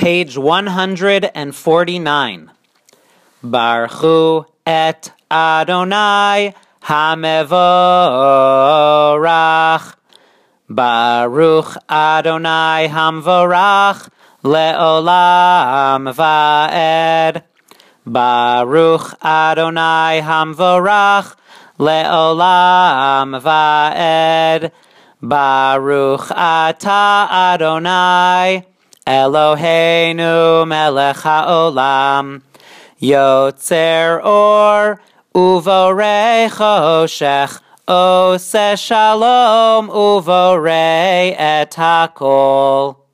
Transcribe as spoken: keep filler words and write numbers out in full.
page one hundred forty-nine. Baruchu et Adonai Hamevorach. Baruch Adonai Hamvorach Le'olam Va'ed. Baruch Adonai Hamvorach Le'olam Va'ed. Baruch Ata Adonai Eloheinu Melech HaOlam Yotzer Or Uvorei Choshech Oseh Shalom Uvorei Et HaKol.